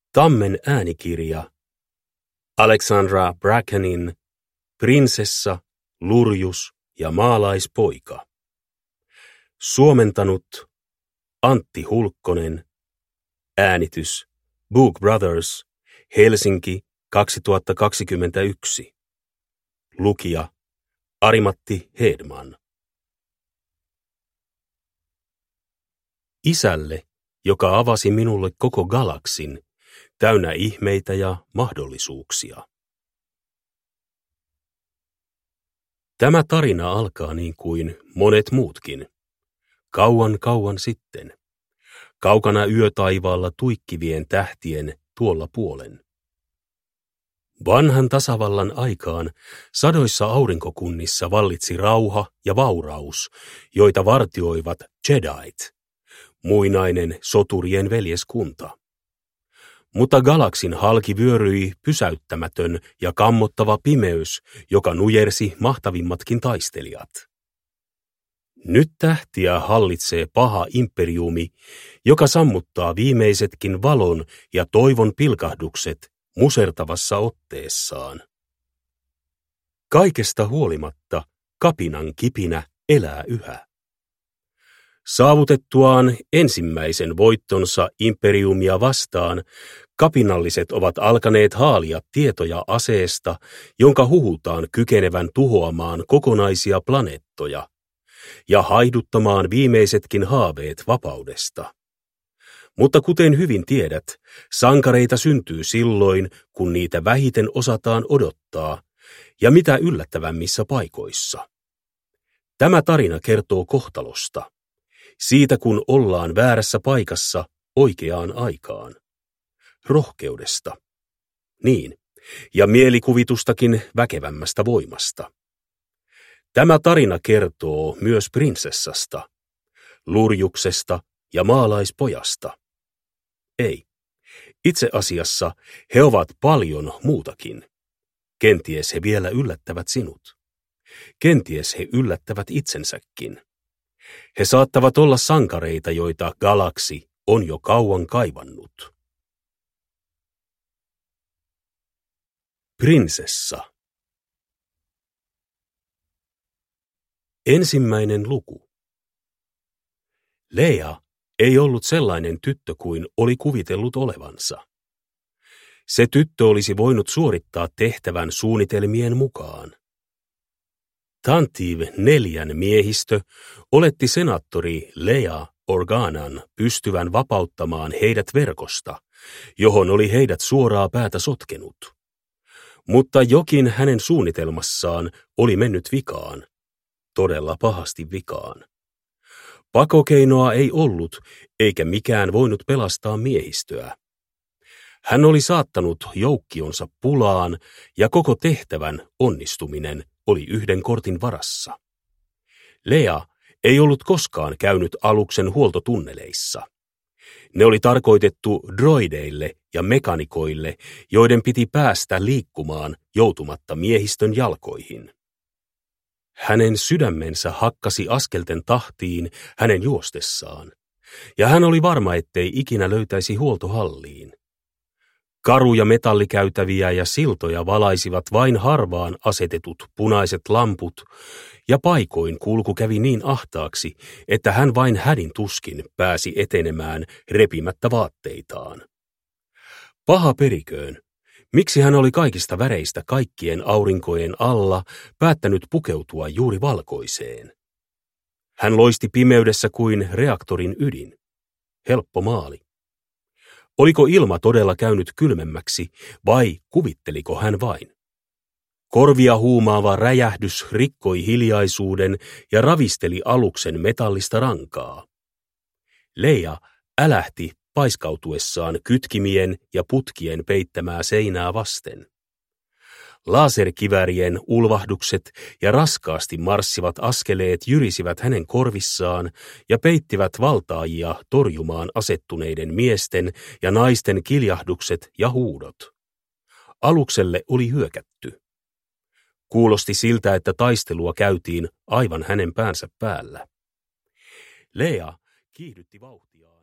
Tammen äänikirja Alexandra Brackenin Prinsessa, Lurjus ja maalaispoika. Suomentanut Antti Hulkkonen. Äänitys Book Brothers, Helsinki 2021. Lukija Ari-Matti Hedman. Isälle, joka avasi minulle koko galaksin, täynnä ihmeitä ja mahdollisuuksia. Tämä tarina alkaa niin kuin monet muutkin. Kauan kauan sitten. Kaukana yötaivaalla tuikkivien tähtien tuolla puolen. Vanhan tasavallan aikaan sadoissa aurinkokunnissa vallitsi rauha ja vauraus, joita vartioivat Jedit, muinainen soturien veljeskunta. Mutta galaksin halki vyöryi pysäyttämätön ja kammottava pimeys, joka nujersi mahtavimmatkin taistelijat. Nyt tähtiä hallitsee paha imperiumi, joka sammuttaa viimeisetkin valon ja toivon pilkahdukset musertavassa otteessaan. Kaikesta huolimatta kapinan kipinä elää yhä. Saavutettuaan ensimmäisen voittonsa imperiumia vastaan, kapinalliset ovat alkaneet haalia tietoja aseesta, jonka huhutaan kykenevän tuhoamaan kokonaisia planeettoja ja haiduttamaan viimeisetkin haaveet vapaudesta. Mutta kuten hyvin tiedät, sankareita syntyy silloin, kun niitä vähiten osataan odottaa, ja mitä yllättävämmissä paikoissa. Tämä tarina kertoo kohtalosta. Siitä, kun ollaan väärässä paikassa oikeaan aikaan. Rohkeudesta. Niin, ja mielikuvitustakin väkevämmästä voimasta. Tämä tarina kertoo myös prinsessasta, Lurjuksesta ja maalaispojasta. Ei, itse asiassa he ovat paljon muutakin. Kenties he vielä yllättävät sinut. Kenties he yllättävät itsensäkin. He saattavat olla sankareita, joita galaksi on jo kauan kaivannut. Prinsessa. Ensimmäinen luku. Leia ei ollut sellainen tyttö kuin oli kuvitellut olevansa. Se tyttö olisi voinut suorittaa tehtävän suunnitelmien mukaan. Tantive 4 miehistö oletti senaattori Leia Organan pystyvän vapauttamaan heidät verkosta, johon oli heidät suoraa päätä sotkenut. Mutta jokin hänen suunnitelmassaan oli mennyt vikaan, todella pahasti vikaan. Pakokeinoa ei ollut, eikä mikään voinut pelastaa miehistöä. Hän oli saattanut joukkionsa pulaan, ja koko tehtävän onnistuminen oli yhden kortin varassa. Leia ei ollut koskaan käynyt aluksen huoltotunneleissa. Ne oli tarkoitettu droideille ja mekanikoille, joiden piti päästä liikkumaan joutumatta miehistön jalkoihin. Hänen sydämensä hakkasi askelten tahtiin hänen juostessaan, ja hän oli varma, ettei ikinä löytäisi huoltohalliin. Karuja metallikäytäviä ja siltoja valaisivat vain harvaan asetetut punaiset lamput, ja paikoin kulku kävi niin ahtaaksi, että hän vain hädin tuskin pääsi etenemään repimättä vaatteitaan. Paha periköön, miksi hän oli kaikista väreistä kaikkien aurinkojen alla päättänyt pukeutua juuri valkoiseen? Hän loisti pimeydessä kuin reaktorin ydin. Helppo maali. Oliko ilma todella käynyt kylmemmäksi vai kuvitteliko hän vain? Korvia huumaava räjähdys rikkoi hiljaisuuden ja ravisteli aluksen metallista rankaa. Leia älähti paiskautuessaan kytkimien ja putkien peittämää seinää vasten. Laserkiväärien ulvahdukset ja raskaasti marssivat askeleet jyrisivät hänen korvissaan ja peittivät valtaajia torjumaan asettuneiden miesten ja naisten kiljahdukset ja huudot. Alukselle oli hyökätty. Kuulosti siltä, että taistelua käytiin aivan hänen päänsä päällä. Leia kiihdytti vauhtia.